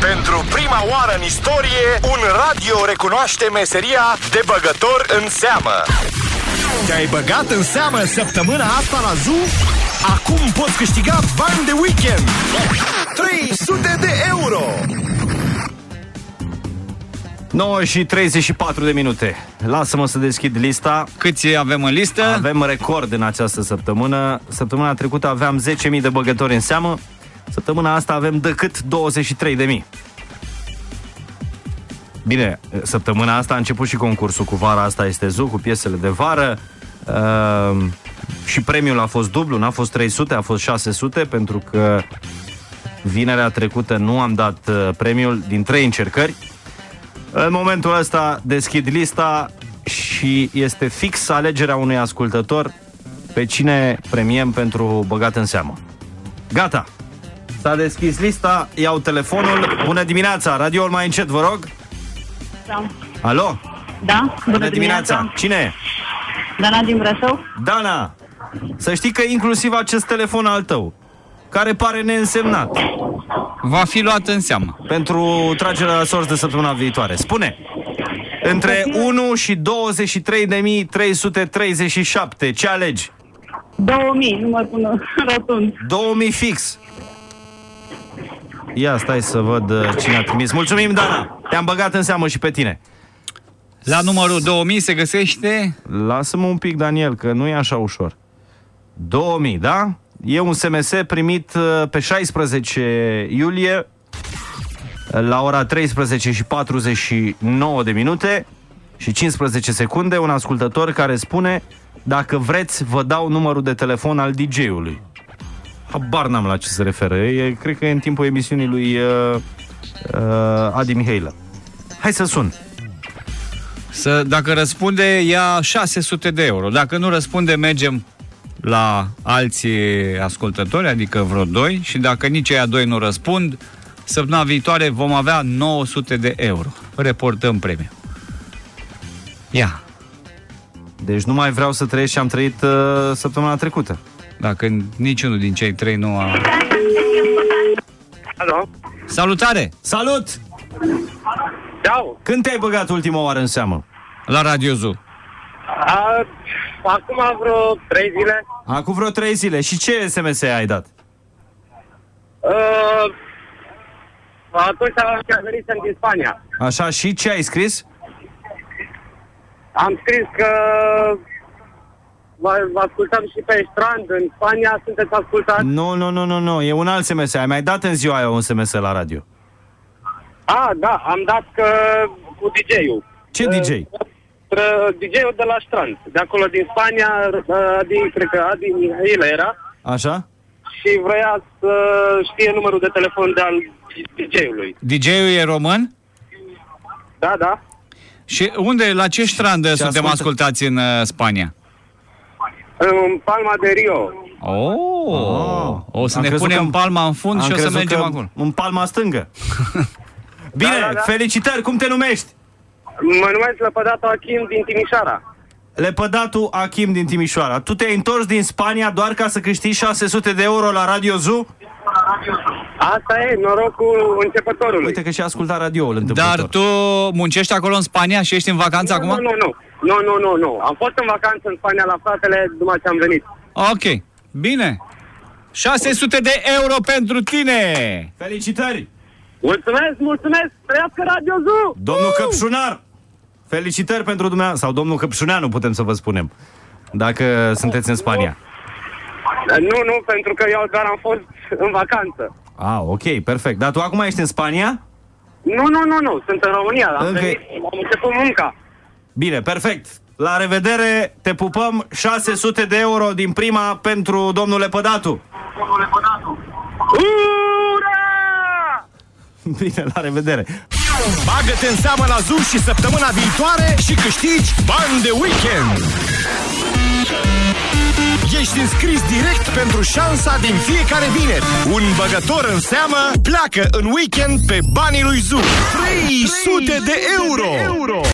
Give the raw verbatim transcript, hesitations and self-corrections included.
Pentru prima oară în istorie, un radio recunoaște meseria de băgător în seamă. Te-ai băgat în seamă săptămâna asta la Zoo? Acum poți câștiga bani de weekend. trei sute de euro. nouă și treizeci și patru de minute. Lasă-mă să deschid lista. Câți avem în listă? Avem record în această săptămână. Săptămâna trecută aveam zece mii de băgători în seamă. Săptămâna asta avem decât douăzeci și trei de mii. Bine, săptămâna asta a început și concursul cu Vara Asta Este Zoo, cu piesele de vară. Uh, și premiul a fost dublu, n-a fost trei sute, a fost șase sute, pentru că vinerea trecută nu am dat uh, premiul din trei încercări. În momentul ăsta deschid lista și este fix alegerea unui ascultător pe cine premiem pentru băgat în seamă. Gata! S-a deschis lista, iau telefonul. Bună dimineața, radioul mai încet, vă rog. Da. Alo? Da, bună, bună dimineața. dimineața. Cine e? Dana din Brașov. Dana, să știi că inclusiv acest telefon al tău, care pare neînsemnat, va fi luat în seamă pentru tragerea la sorți de săptămâna viitoare. Spune, între unu și douăzeci și trei de mii trei sute treizeci și șapte, ce alegi? două mii, nu mă pun rotund. două mii fix. Ia, stai să văd cine a trimis. Mulțumim, Dana! Te-am băgat în seamă și pe tine. La numărul două mii se găsește... Lasă-mă un pic, Daniel, că nu e așa ușor. două mii, da? E un S M S primit pe șaisprezece iulie la ora treisprezece și patruzeci și nouă de minute și cincisprezece secunde, un ascultător care spune: dacă vreți, vă dau numărul de telefon al D J-ului. Habar n-am la ce se referă. E, cred că e în timpul emisiunii lui uh, uh, Adi Mihailă. Hai să sun. Să, dacă răspunde, ia șase sute de euro. Dacă nu răspunde, mergem la alții ascultători, adică vreo doi. Și dacă nici aia doi nu răspund, săptămâna viitoare vom avea nouă sute de euro. Reportăm premiul. Ia. Deci nu mai vreau să trăiesc ce am trăit uh, săptămâna trecută. Dacă niciunul din cei trei nu a... Alo? Salutare! Salut! Ciao! Când te-ai băgat ultima oară în seamă? La Radio Zoo. A, acum vreo trei zile. Acum vreo trei zile. Și ce S M S ai dat? Uh, atunci am venit din Spania. Așa, și ce ai scris? Am scris că vă, vă ascultăm și pe strand în Spania, sunteți ascultați? Nu, nu, nu, nu, nu, e un alt S M S. Ai mai dat în ziua aia un S M S la radio? Ah, da, am dat că cu D J-ul. Ce D J? D J-ul de la strand, de acolo din Spania, din, cred că Adi Mihailă era. Așa? Și vrea să știe numărul de telefon de al D J-ului. D J-ul e român? Da, da. Și unde, la ce strand și suntem ascultă... ascultați în uh, Spania? În Palma de Rio. Oh, oh. O să am ne punem în palma în fund și o să mergem acolo. În palma stângă. Bine, da, da, da. Felicitări, cum te numești? Mă numesc Lepădatu Achim din Timișoara. Lepădatu Achim din Timișoara. Tu te-ai întors din Spania doar ca să câștigi șase sute de euro la Radio Zoo? Asta e, norocul începătorului. Uite că și asculta radioul întâmplător. Dar tu muncești acolo în Spania și ești în vacanță nu, acum? Nu, nu, nu. Nu, nu, nu, nu. Am fost în vacanță în Spania la fratele după ce am venit. Ok, bine. șase sute de euro pentru tine! Felicitări! Mulțumesc, mulțumesc! Trăiască Radio Zoo! Domnul uh! Căpșunar! Felicitări pentru dumneavoastră, sau domnul Căpșuneanu putem să vă spunem, dacă sunteți în Spania. Nu, nu, pentru că eu doar am fost în vacanță. Ah, ok, perfect. Dar tu acum ești în Spania? Nu, nu, nu, nu, sunt în România, am, okay. venit, am început munca. Bine, perfect. La revedere, te pupăm, șase sute de euro din prima pentru domnul Lepădatu. Domnul Lepădatu. Ura! Bine, la revedere. Bagă-te în seamă la Zoo și săptămâna viitoare și câștigi bani de weekend. Ești înscris direct pentru șansa din fiecare vineri. Un băgător în seamă pleacă în weekend pe banii lui Zoo. trei sute de euro!